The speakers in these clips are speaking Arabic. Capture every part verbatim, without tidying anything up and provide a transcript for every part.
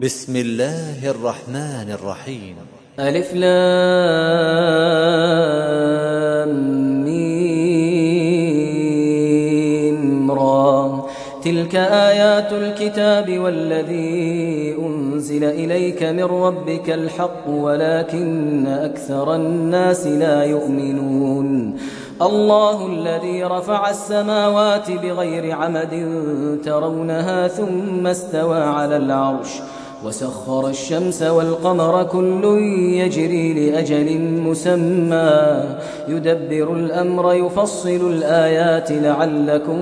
بسم الله الرحمن الرحيم. ألف لام ميم را. تلك آيات الكتاب والذي أنزل إليك من ربك الحق ولكن أكثر الناس لا يؤمنون. الله الذي رفع السماوات بغير عمد ترونها ثم استوى على العرش وسخر الشمس والقمر كل يجري لأجل مسمى يدبر الأمر يفصل الآيات لعلكم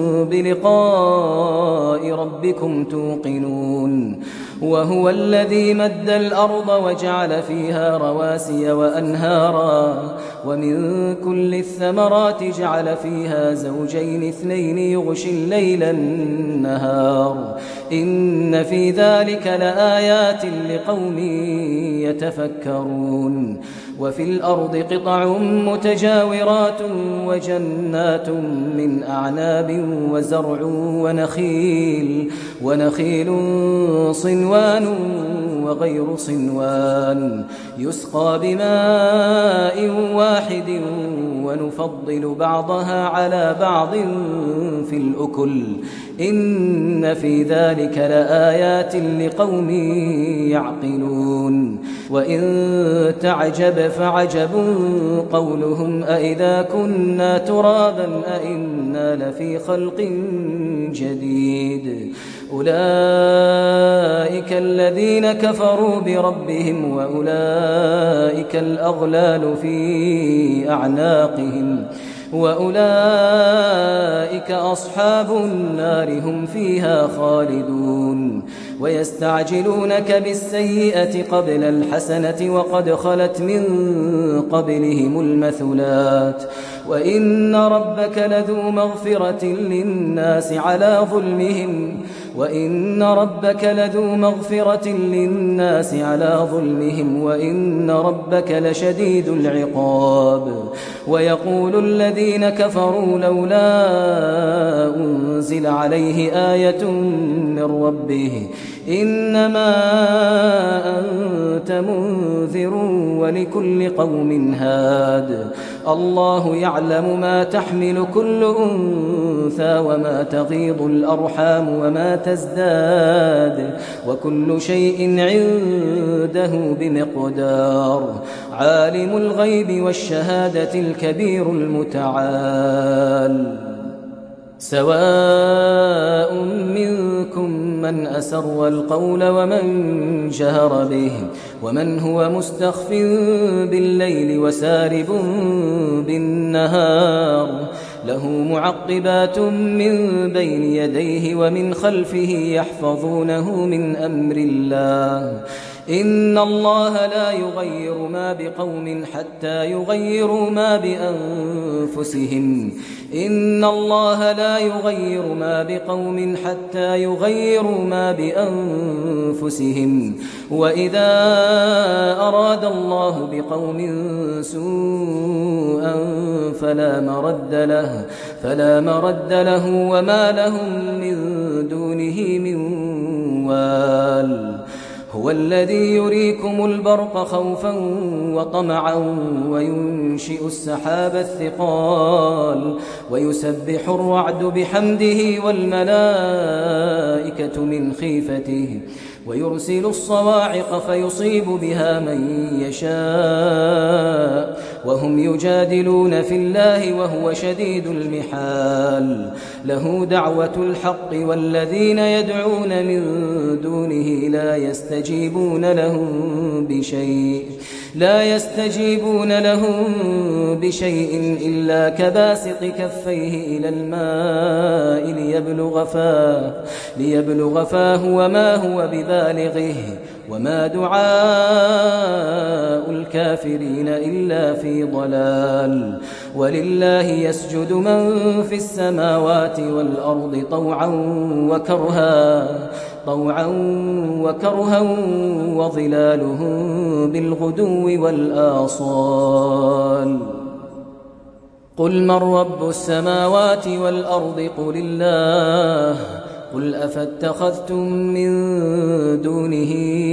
بلقاء ربكم توقنون. وهو الذي مد الأرض وجعل فيها رواسي وأنهارا ومن كل الثمرات جعل فيها زوجين اثنين يغشي الليل النهار إن في ذلك لآيات لقوم يتفكرون. وفي الأرض قطع متجاورات وجنات من أعناب وزرع ونخيل ونخيل صنوان وغير صنوان يسقى بماء واحد ونفضل بعضها على بعض في الأكل إن في ذلك لآيات لقوم يعقلون. وإن تعجب فعجب قولهم أإذا كنا ترابا أإنا لفي خلق جديد أولئك الذين كفروا بربهم وأولئك الأغلال في أعناقهم وأولئك أصحاب النار هم فيها خالدون. ويستعجلونك بالسيئة قبل الحسنة وقد خلت من قبلهم المثلات وإن ربك لذو مغفرة للناس على ظلمهم وإن ربك لذو مغفرة للناس على ظلمهم وإن ربك لشديد العقاب. ويقول الذين كفروا لولا أنزل عليه آية من ربه إنما أنت منذر ولكل قوم هاد الله يعلم ما تحمل كل أنثى وما تغيض الأرحام وما تزداد وكل شيء عنده بمقدار. عالم الغيب والشهادة الكبير المتعال. سواء منكم من أسر القول ومن جهر به ومن هو مستخف بالليل وسارب بالنهار له معقبات من بين يديه ومن خلفه يحفظونه من أمر الله إن الله لا يغير ما بقوم حتى يغيروا ما بأنفسهم إن الله لا يغير ما بقوم حتى يغيروا ما بأنفسهم وإذا أراد الله بقوم سوءا فلا مرد له فلا مرد له وما لهم من دونه من وال. هو الذي يريكم البرق خوفا وطمعا وينشئ السحاب الثقال ويسبح الرعد بحمده والملائكة من خيفته ويرسل الصواعق فيصيب بها من يشاء وهم يجادلون في الله وهو شديد المحال. له دعوة الحق والذين يدعون من دونه لا يستجيبون لهم بشيء لا يستجيبون لهم بشيء إلا كباسط كفيه إلى الماء ليبلغ فاه ليبلغ فاه وما هو ببالغه وما دعاء الكافرين إلا في ضلال. ولله يسجد من في السماوات والأرض طوعا وكرها طوعا وكرها وظلالهم بالغدو والآصال. قل من رب السماوات والأرض قل الله قل أفاتخذتم من دون دونه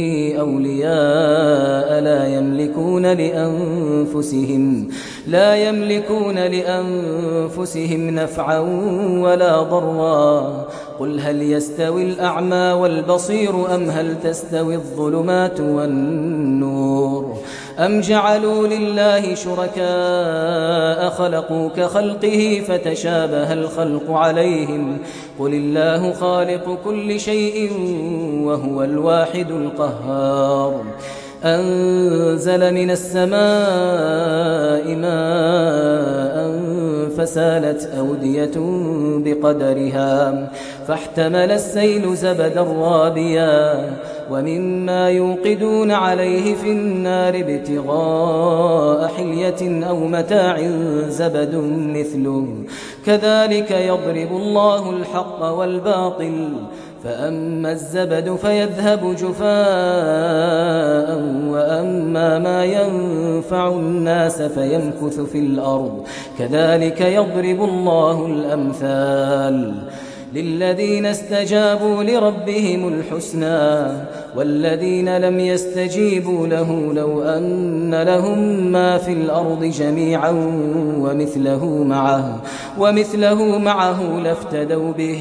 أولياء لا يملكون لأنفسهم لا يملكون لأنفسهم نفعا ولا ضرا قل هل يستوي الأعمى والبصير أم هل تستوي الظلمات والنور أم جعلوا لله شركاء خلقوا كخلقه فتشابه الخلق عليهم قل الله خالق كل شيء وهو الواحد القهار أنزل من السماء ماء فسالت أودية بقدرها فاحتمل السيل زبدا رابيا ومما يوقدون عليه في النار ابتغاء حلية أو متاع زبد مثله كذلك يضرب الله الحق والباطل فأما الزبد فيذهب جفاء وأما ما ينفع الناس فيمكث في الأرض كذلك يضرب الله الأمثال للذين استجابوا لربهم الحسنى والذين لم يستجيبوا له لو أن لهم ما في الأرض جميعا ومثله معه, ومثله معه لافتدوا به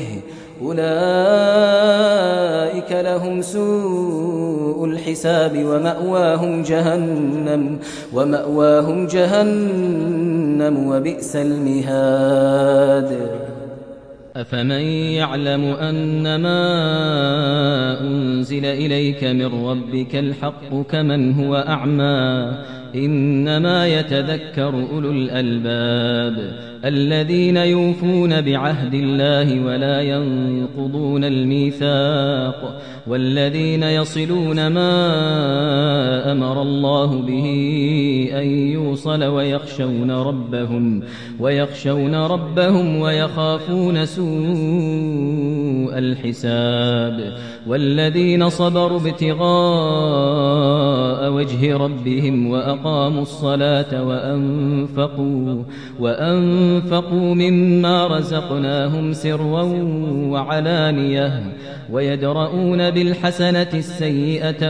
أولئك لهم سوء الحساب ومأواهم جهنم ومأواهم جهنم وبئس المهاد أفمن يعلم أنما أنزل إليك من ربك الحق كمن هو أعمى إنما يتذكر أولو الألباب الذين يوفون بعهد الله ولا ينقضون الميثاق والذين يصلون ما أمر الله به أن يوصل ويخشون ربهم ويخشون ربهم ويخافون سوء الحساب والذين صبروا ابتغاء وجه ربهم وأقاموا الصلاة وأنفقوا وأنفقوا مما رزقناهم سرا وعلانية ويدرؤون بالحسنة السيئة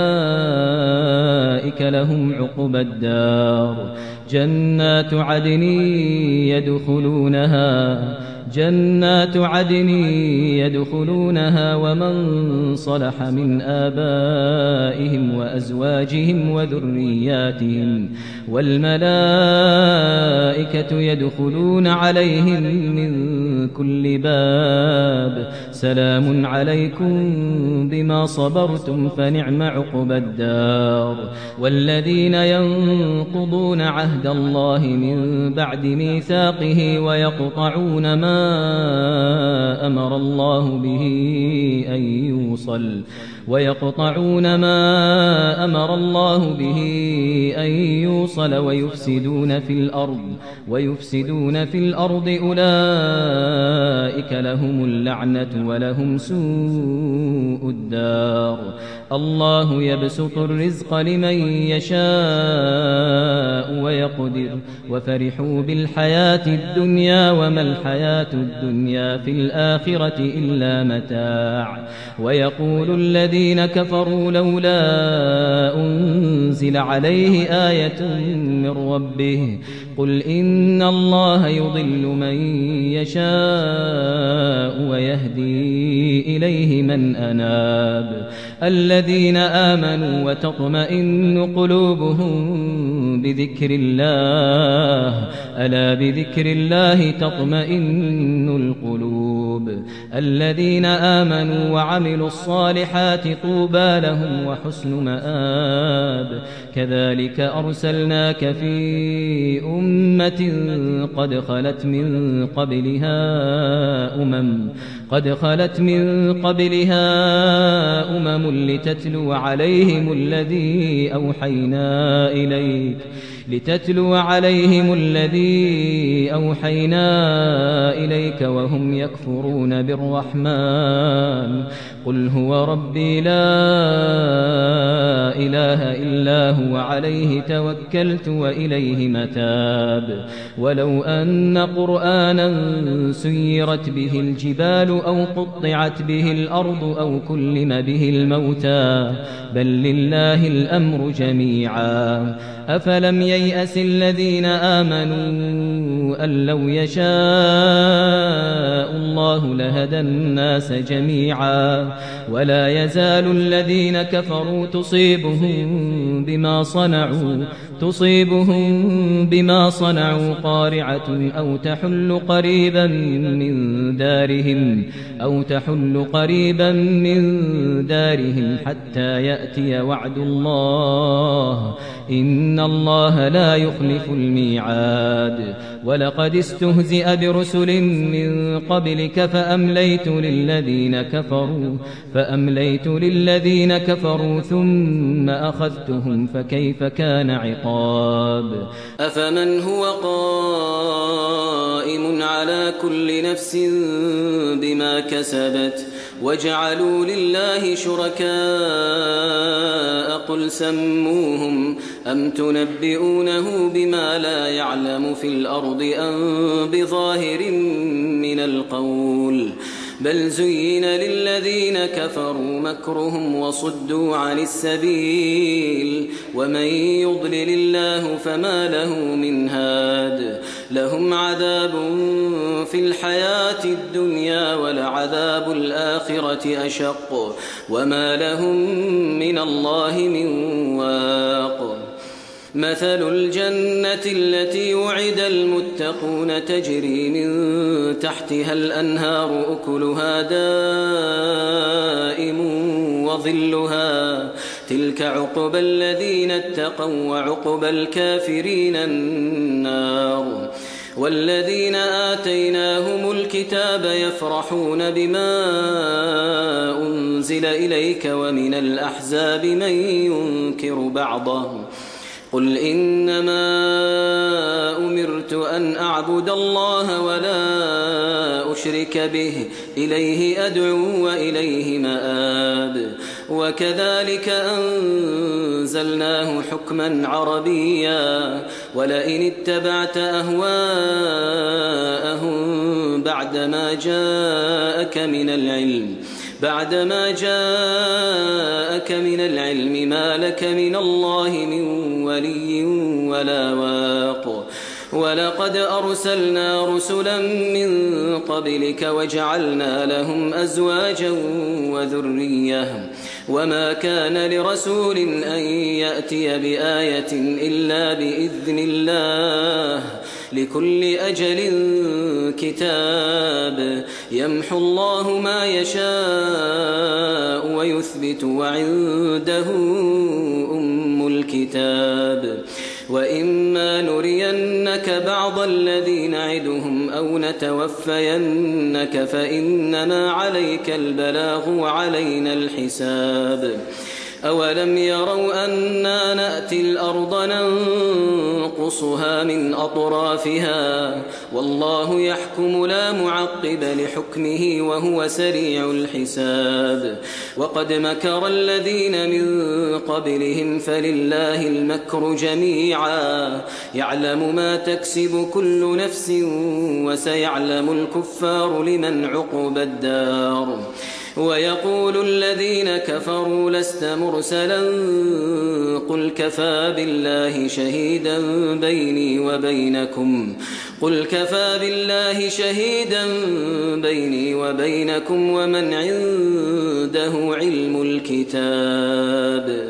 أولئك لهم عقبى الدار جنات عدن يدخلونها جنات عدن يدخلونها ومن صلح من آبائهم وأزواجهم وذرياتهم والملائكة يدخلون عليهم من كل باب سلام عليكم بما صبرتم فنعم عقبى الدار والذين ينقضون عهد الله من بعد ميثاقه ويقطعون ما أمر الله به أن يوصل ويقطعون ما أمر الله به أن يوصل ويفسدون في الأرض ويفسدون في الأرض أولئك لهم اللعنة ولهم سوء الدار الله يبسط الرزق لمن يشاء ويقدر وفرحوا بالحياة الدنيا وما الحياة الدنيا في الآخرة إلا متاع ويقول الذين كفروا لولا أنزل عليه آية من ربه قل إن الله يضل من يشاء ويهدي إليه من أناب الذين آمنوا وتطمئن قلوبهم بذكر الله ألا بذكر الله تطمئن القلوب الذين آمنوا وعملوا الصالحات طوبى لهم وحسن مآب كذلك أرسلناك في أمة قد خلت من قبلها أمم قد خلت من قبلها أمم لتتلو عليهم الذي أوحينا إليك لتتلو عليهم الذي أوحينا إليك وهم يكفرون بالرحمن قل هو ربي لا إله إلا هو عليه توكلت وإليه متاب ولو أن قرآنا سيرت به الجبال أو قطعت به الأرض أو كلم به الموتى بل لله الأمر جميعا أفلم ييأس الذين آمنوا أن لو يشاء الله لهدى الناس جميعا ولا يزال الذين كفروا تصيبهم بما صنعوا تصيبهم بما صنعوا قارعة أو تحل قريبا من دارهم أو تحل قريبا من دارهم حتى يأتي وعد الله إن الله لا يخلف الميعاد ولقد استهزئ برسل من قبلك فأمليت للذين كفروا فأمليت للذين كفروا ثم أخذتهم فكيف كان عقاب أفمن هو قائم على كل نفس بما كسبت وجعلوا لله شركاء قل سموهم أم تنبئونه بما لا يعلم في الأرض أم بظاهر من القول بل زين للذين كفروا مكرهم وصدوا عن السبيل ومن يضلل الله فما له من هاد لهم عذاب في الحياة الدنيا ولعذاب الآخرة أشق وما لهم من الله من واق مثل الجنة التي وعد المتقون تجري من تحتها الأنهار أكلها دائم وظلها تلك عقبى الذين اتقوا وعقبى الكافرين النار والذين آتيناهم الكتاب يفرحون بما أنزل إليك ومن الأحزاب من ينكر بعضه قل إنما أمرت أن أعبد الله ولا أشرك به إليه أدعو وإليه مآب وكذلك أنزلناه حكما عربيا ولئن اتبعت أهواءهم بعدما جاءك من العلم بعدما جاءك من العلم ما لك من الله من ولي ولا واق ولقد أرسلنا رسلا من قبلك وجعلنا لهم أزواجا وذرية وما كان لرسول أن يأتي بآية إلا بإذن الله لكل أجل كتاب يمحو الله ما يشاء ويثبت وعنده أم الكتاب وإما نرينك بعض الذي نعدهم أو نتوفينك فإنما عليك البلاغ وعلينا الحساب أولم يروا أنا نأتي الأرض ننقصها من أطرافها والله يحكم لا معقب لحكمه وهو سريع الحساب وقد مكر الذين من قبلهم فلله المكر جميعا يعلم ما تكسب كل نفس وسيعلم الكفار لمن عقب الدار ويقول الذين كفروا لست مرسلا قل كفى بالله شهيدا بيني وبينكم قل كفى بالله شهيدا بيني وبينكم ومن عنده علم الكتاب